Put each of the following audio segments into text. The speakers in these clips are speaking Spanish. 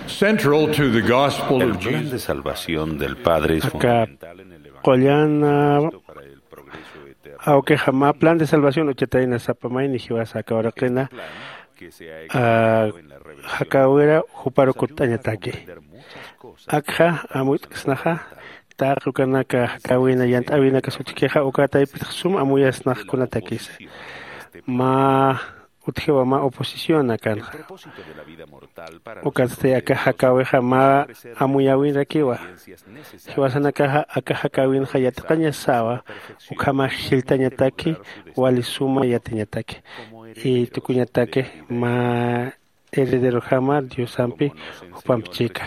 Central to the gospel El of plan de Jesus. salvación del Padre es Acá, fundamental en el Evangelio Qollana, para el progreso eterno. aunque jamás plan de salvación, ochetaina zapamay, ni jiwas acá ahora Este plena, plan, que se ha explicado en la revelación, Hakawera, Juparo nos ayuda a Kutañataki. comprender muchas cosas Akha, Amut Snaha, Tarukanaka, Hakawina, Yant Avina, Kasuchikeja, Okata y Pitsum, Amuyasnach Kunatakis. Ma Utjewa, ma oposición acá. el propósito de la vida mortal para los Okaste acá Hakaweja, ma Amuyawin Rakiwa. experiencias necesarias Hiwasanaka, acá Hakawin Hayatakaña Sawa, Ukama Hiltañataki, Walisuma Yatiñataki. Y Tukuñatake, ma heredero Hama, Dios Ampi, Upampichica.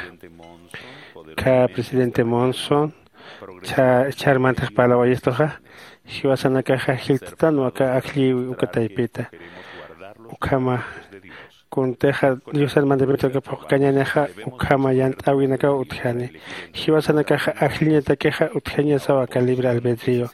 Ka presidente Monson, Charmantas Palawayestoja, Hiwasanaka Hiltatan, Waka Akli Ukataipita. Ukama Kunteja, Dios Armandamento que Pocañaneja, Ukama Yant Awinaka Utjani. Hiwasanaka Akliñatakeja, Utjania Sawa, Libre Albedrío.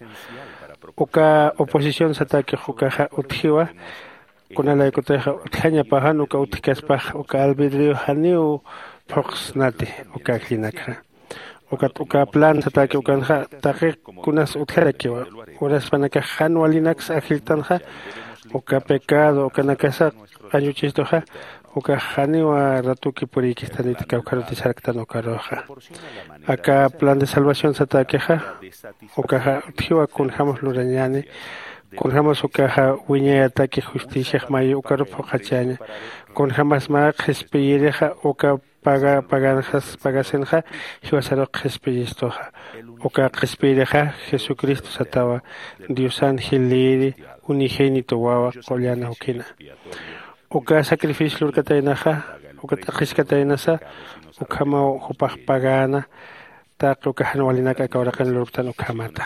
Uka oposición Satake Hukaja Utjiwa. Kuna la ikoteja utjanya pahan uka utkaspaj uka albedrío haniu poxnati uka klinakra uka plan sataki ukanja taqi kunas utjarakiwa uras panaka han walinax agiltanja uka pecado uka nakasa añuchistoja uka haniwa ratuki purikistaniti kaukaruti saraktan uka roja acá plan de salvación satakeja uka utjiwa kunjamos lurañani con jamás ukaja wiña ataque justicia mayo ukaro pocachaña con jamás más respireja uka paganjas pagasenja hiwasaro respirestoja uka respireja Jesucristo satawa Dios ángel unigénito wawa Qollana ukina uka sacrificio lurkatainaja uka tajiskatainasa ukama hupaj pagana tak ukahan walinaka kaurakan lurtan ukamata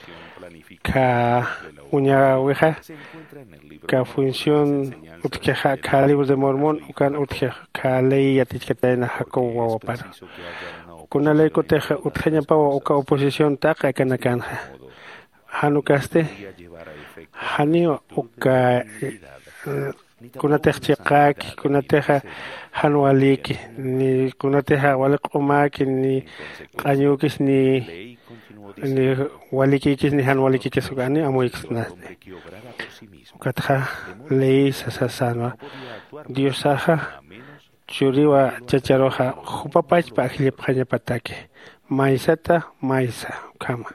ka uña weja ka función utkeja ka libros de mormón ukan utkeja ka ley yatichkataina hako wawapara kuna ley koteja utkeña pawa uka oposición taka kanakanja hanukaste hanio uka kuna techchiqaki kuna teja hanwaliki ni kuna teja waliqumaki ni qañukis ni walikikis ni han walikikis ugani amuixnas ukatja ley sasasanwa diosaja churiwa chacharoja hupapachpa ajlipjaña patake maisata maisa kama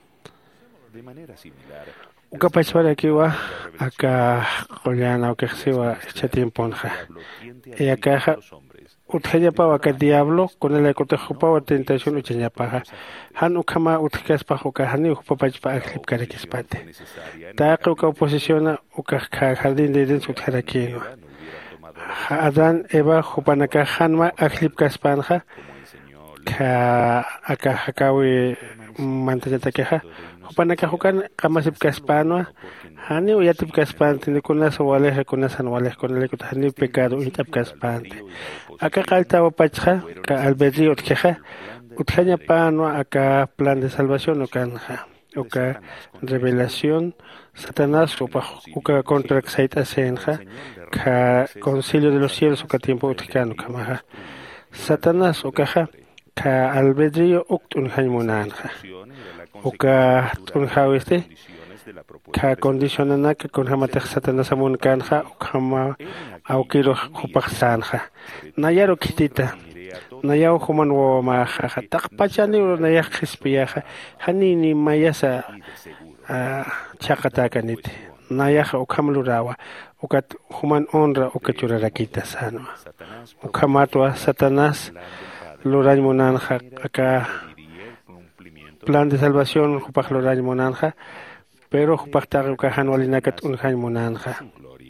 ukapachwara kiwa acá Qollana ukexsiwa chatimponja y acá utjañapawa ka diablo con el ecotejopawa tentación uchañapaja han ukama utkaspaj uka hani ukapachpa ajlip karakispate taqa uka oposiciona uka jardín de Edén utjarakiwa Adán Eva hupanaka hanma ajlip kaspanja ka acá hakawi mantañatakeja hupanaka hukan qamasip kaspanwa hani uyatip kaspante ni kunas waleja kunas anwaleja con el hani pecado uitap kaspante acá qaltawa pachja ka albedrío utkeja utjaña panwa acá plan de salvación ukanja uka revelación Satanás uka contra xaita senja ka concilio de los cielos uka tiempo utkano kamaja Satanás ukaja ka albedrío uktun hanmunanja uka tunjawiste ka condicionanaka con hamataj Satanás amun kanja ukama aukiro hupajsanja nayaro kitita nayaw human wamaja taqpachani nayak hispiyaja hanini mayasa chaqatakanit nayaja ukamlurawa ukat human honra ukachurarakita sano ukamatwa Satanás Lorañ Monanja, acá plan de salvación, Jupaj Lorañ Monanja, pero Jupaj Tarukajan Walinakat Unjañ Monanja.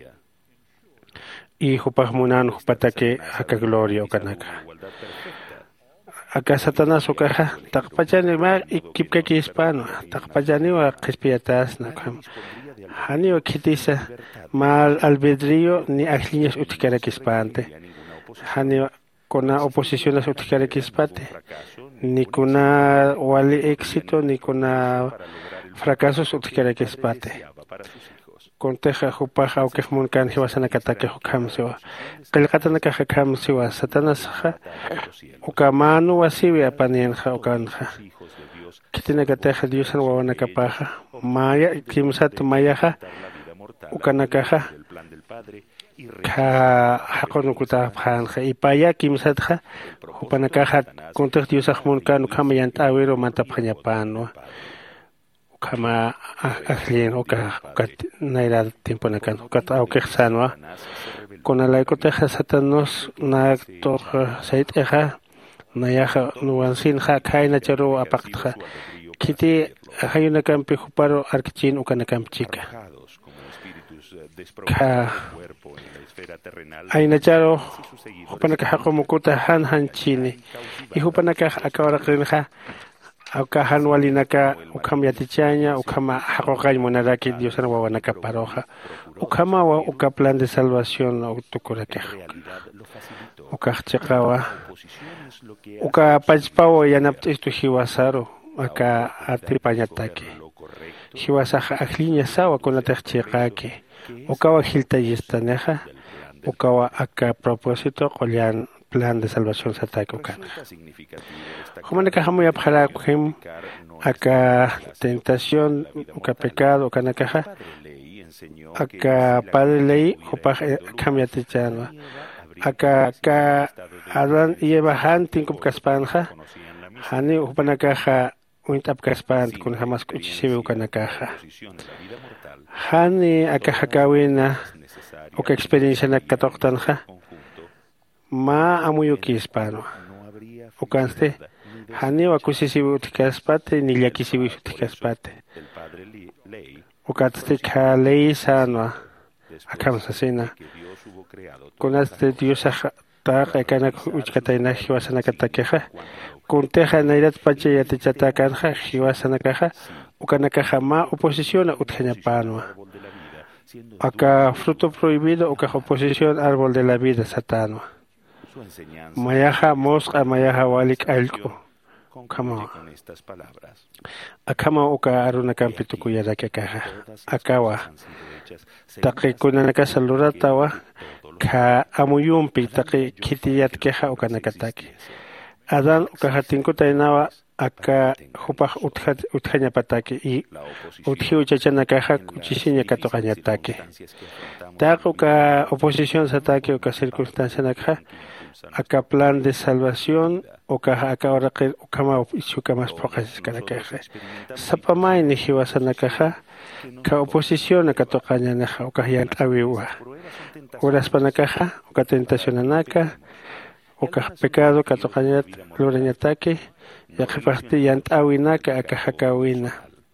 Y Jupaj Monan Jupatake acá Gloria o Kanaka. Acá Satanás o caja, Takpachani ma y Kipkaki hispano, Takpachani o Kispiatas, Hani o Kitisa, mal albedrío ni Ajliñas Utikarakis-pante. Hani con la oposición a su kispate, ni con wali éxito, ni con fracaso su kispate. Conteja Jupaja o Kefmunkan Hiwasanakatake Hukamsiwa. Kalkatanaka Kamsiwa Satanasha Ukamanu Wasivia Panienja Ukanja. Kitinakateja Dios en Wawanakapaja. Maya Kimsat Mayaja Ukanakaja. Hakonukuta Panja. Ipaya Kimsatja. Upanakaja Conteja Dios Ahmunkan Ukamayant Awiro Mantapanyapano. Kama ahlien oka naira tiempo nakan oka okexanwa con la ecoteja satanos na to sait eja nayaja nuansin ha kaina charo apaqtja kiti hayuna kampi huparo arkchin ukana kampchika ka aina charo hupanaka hakomukuta han chini y hupanaka akawara krinja Auka hanwalinaka ukama yatichaña ukama hakoqay monaraki Dios na wawanaka paroja ukama wa uka plan de salvación utukurake uka chaqawa uka pachpawo yanapti esto hiwasaro aka atripañataki hiwasaja ajliña sawa con la techaqake ukawa hilta yistaneja ukawa aka propósito qollan plan de salvación satake ukana Jumanaka hamuya para kuhim aka tentación aka pecado aka nakaja aka padre ley hupaj kamyatichano aka Adán y Eva han tinkup kaspanja hani hupanakaja uintap kaspan kun hamas kuchisibi ukanakaja hani aka hakawina uka experiencia nakatoktanja ma amuyuki hispano ukanste Hani wakusisibi utikaspate ni yakisibi utikaspate. Ukaste ka ley sanwa akamsasina. Kunaste Dios ta kana uchkataina hiwasana katakeja. Kunteja nairat pache yatichatakanja hiwasana kaja. Ukanakaja ma oposición utjañapanwa. Aka fruto prohibido uka oposición árbol de la vida satanwa. Mayaja mosqa mayaja walik alko. Kama akama uka aruna kampitu kuyara kakaja akawa taqi kunanaka saluratawa ka amuyumpi taqi kitiyat keja uka nakataki Adán uka hatinkuta inawa aka hupaj utjaña pataki y utji uchachana kaja kuchisiña katoqañataki taq uka oposición sataki uka circunstancia nakja aka plan de salvación uka aka oraqil ukama isukamas poqas kanakaja sapamay ni hiwasanakaja ka oposición aka toqañanaja uka yanqawiwa horas panakaja uka tentación anaka uka pecado ka toqañat lurañataki yaqipaqti yanqawinaka aka hakawina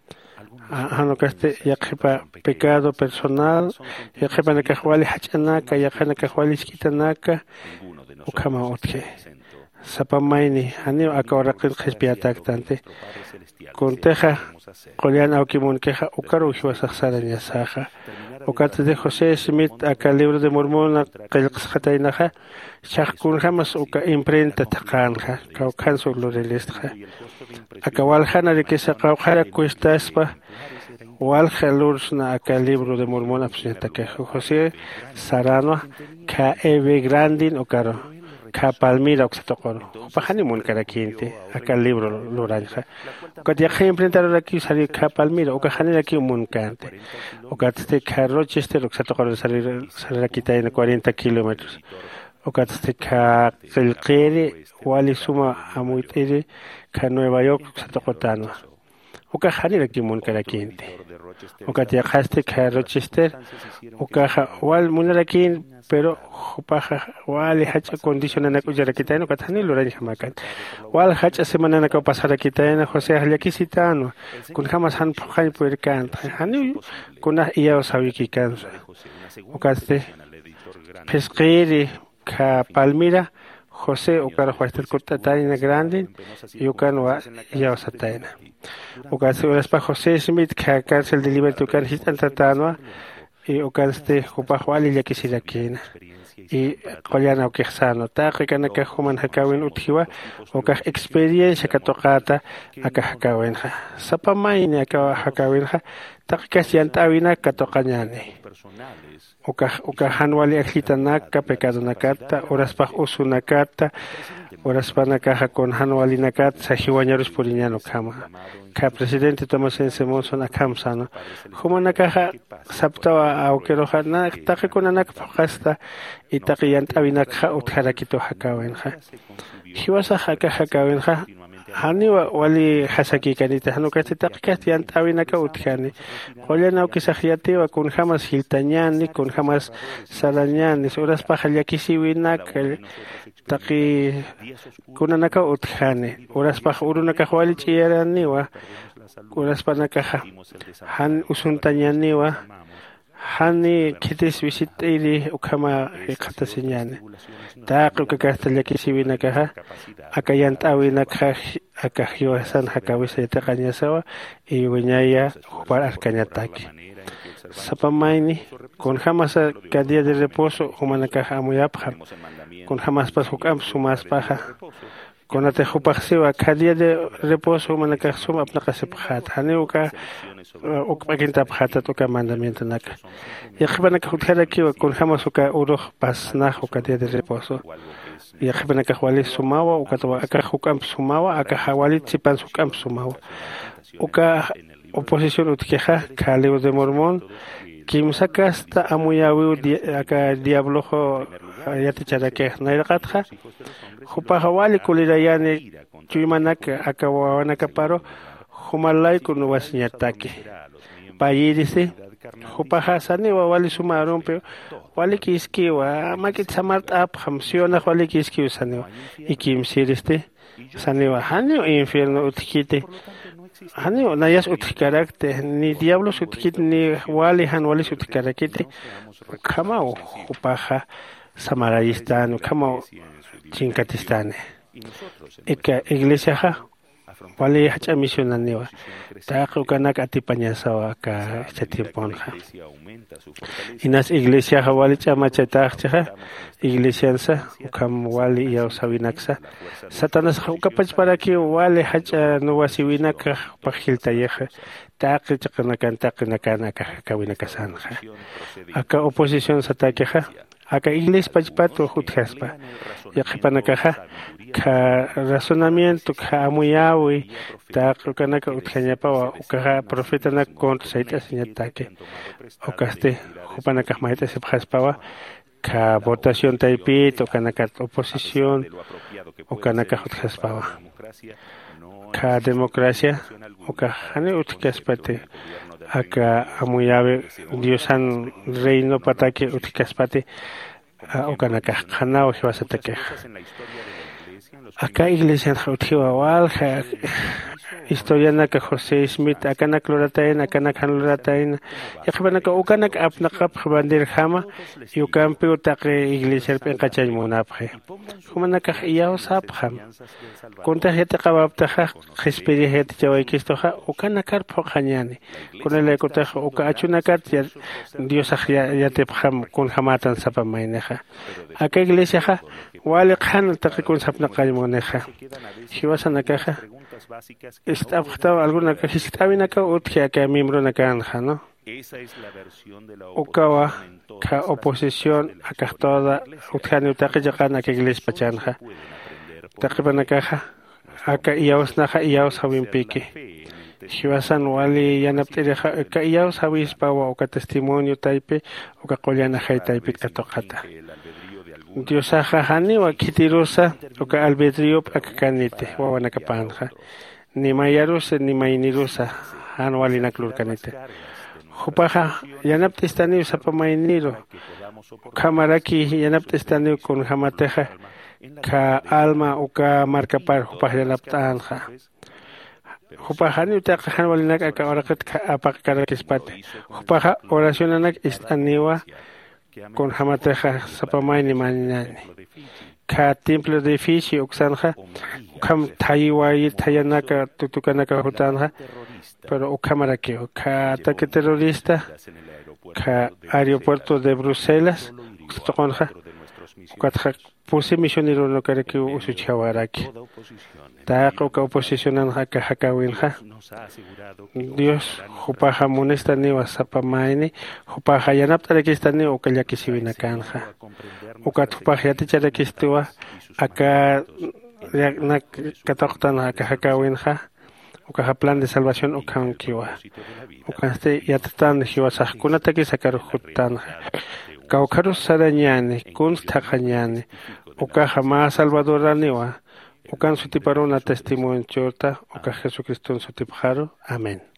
hanokaste yaqipa pecado personal yaqipa nakajwali hachanaka yaqanakajwali iskitanaka ukama utke sapamaini hani akawaraqin qhispiataktante kunteja qolyan awkimunkeja ukaru hiwasaqsarañasaja ukata de José Smith aka libro de Mormona qillqsqataynaja chaqkunjamas uka imprenta taqanja kawqansu lurelistja aka waljana de que se qawqara cuestaspa walja lursna aka libro de Mormona psentake José Sarano ka eve grandin ukaro ka Palmira oxatokoro pajani mun karakinte aka libro luranja uka ya imprentar aquí salir ka Palmira uka hani aquí mun kante uka este ka Rochester oxatokoro salir aquí en 40 kilómetros uka este ka Qilqiri wali suma amuitiri ka Nueva York oxatokotano uka hani aquí mun karakinte uka ya este ka Rochester uka wal munarakin pero paja wali hacha condiciona na kujara kitano katani lorani hamakan wal hacha semana na ka pasara kitana José halakisitano kun jamas han phan puerkan hani kuna iya sawiki kansa ukaste pesquiri ka Palmira José ukara huastel kutataina grande yukanwa iya sataina ukaste uraspa José Smith ka cárcel de libertad kan hitan tatanwa y ukaste hupahwali yakisirakina y qollana ukiqsano taqi kanaka human hakawin uthiwa ukaq experiencia katoqata aka hakawinqa sapamayni aka hakawinqa taqi kasiyantawina katoqañani ukaq hanwali akhlitanaka pecadonakata uraspaq usunakata uraspanaka con hanwalinakata sahiwañarus puriñano kama ka presidente Tomasense Monson akamsano humanaka saptawa awkeroja na taqi kunanaka paqasta itaqi yantawinaka utharakito hakawinqa hiwasa hakawinqa haniwa wali hasaki kanita hanukati taqikasti yantawinaka uthani qollana ukisaqyatiwa kun hamas hiltañani kun hamas salañani uraspaqa llakisiwinaka taqi kunanaka uthani uraspaqa urunaka wali ch'iyaraniwa uraspanaka han usuntañaniwa hani kitis visitiri ukama qatasiñani taqi ukakasta llakisiwinaka akayantawinaka akahiwasan hakawisa yataqañasawa y wiñaya hupar arkañataki sapamayni con hamas ka día de reposo humanaka amuyapqa con hamas pas hukam sumaspaqa konate hupaqsiwa ka día de reposo humanaka suma apnaqasipqata haniuka ukpakintapqata tuka mandamiento naka yaqpanaka hutharakiwa con hamas uka uruq pasnaq uka día de reposo yaqpanaka wali sumawa ukatawa aka hukam sumawa aka hawali tsipan hukam sumawa uka oposición utkeja kaleo de mormón kimsakasta amuyawi aka diablojo yaticharake nairqatqa hupaqa wali kulirayani chuymanaka aka wawanaka paro humalayku nuwasñataki payirisi hupaqa saniwa wali sumarumpe wali kiskiwa makit samart'ap hamsionaq wali kiskiwa saniwa ikimsiriste saniwa haniwa infierno utkite haniwa nayas utkarakte ni diablos utkite ni wali hanwali utkarakite kamao hupaqa samarayistani kamao chinkatistani ika iglesiaqa wali hacha misionaniwa taqi ukanaka atipañasawa ka chatimponqa inas iglesiaqa wali ch'amachataqchaqa iglesiansa ukam wali yawsawinaksa satanasqa ukapachparaki wali hacha nuwasiwinaka paqhiltayaqa taqi chaqanakanaka kawinakasanqa aka oposición satakiqa aka iglesia pachpato huthaspa yaqipanakaqa ka razonamiento ka amuyawi taqi ukanaka uthañapawa ukaqa profetana contra sayt'asiñataki ukaste hupanaka mayt'asipqaspawa ka votación taypita ukanaka oposición ukanaka huthaspawa ka democracia ukahani utkaspate aka amuyawi diosan reino pataki utkaspate ukanaka qhanawa hiwasataki acá iglesia uthiwa walja historianaka José Smith akanak lorataina akanak hanlorataina yaqpanaka ukanak apnaqap bandir khama yukampi utaqi iglesia penqachay munapje humanaka iyawsapha kunta heta qabaptaqa qispiri heta chawaykistoqa ukanakar phoqañani kunala kutaqa uka achunakat diosaq yatepkham kun hamatan sapamayneqa aka iglesiaqa wali qhan taqi kun sapnaqaymuneqa hiwasanakaqa estaba alguna que estaba acá otra que miembro na canja, ¿no? Ukawa ka oposición acá toda utjani utaqi yaqana que iglesia pachanja. Taqipana caja acá iyaos naja iyaos hawimpiki. Hiwasan wali yanaptireja ka iyaos hawispawa uka testimonio taipe uka qollana hay taipe katoqata. Diosaja haniwa kitirusa uka albedrío akakanite wawanakapanja. Ni mayarusa ni mainirusa hanwali naklurkanite. Hupaja yanaptistani sapamainiro. Kamaraki yanaptistani kun hamateja ka alma uka markapar hupaja yanaptanja. Hupaja ni utaqa hanwali nak aka oraqat ka apaqkarakispat. Hupaja oracionanak istaniwa con hamateja sapamaini maninani. Ka templo de Fishi uksanja ukam taiwai tayanaka tutukanaka hutanja pero ukamaraki ka ataque terrorista ka aeropuerto de Bruselas toqonja ukatja pusi misionero no kareki usuchawaraki taqa uka oposicionan haka hakawinja Dios hupaja monesta ni wasapamaini hupaja yanaptarekista ni ukallakisiwinakanja ukathupaja ticharekistiwa aka nak kataqtan haka hakawinja ukaja plan de salvación ukankiwa ukaste yatatan hiwasajkunataki sakarujuttanja Kaukarus sarañani, kunstakañani, ukaja más salvadoraniwa, ukan sutiparuna testimonio chorta, uka Jesucristo sutipjaro. Amén.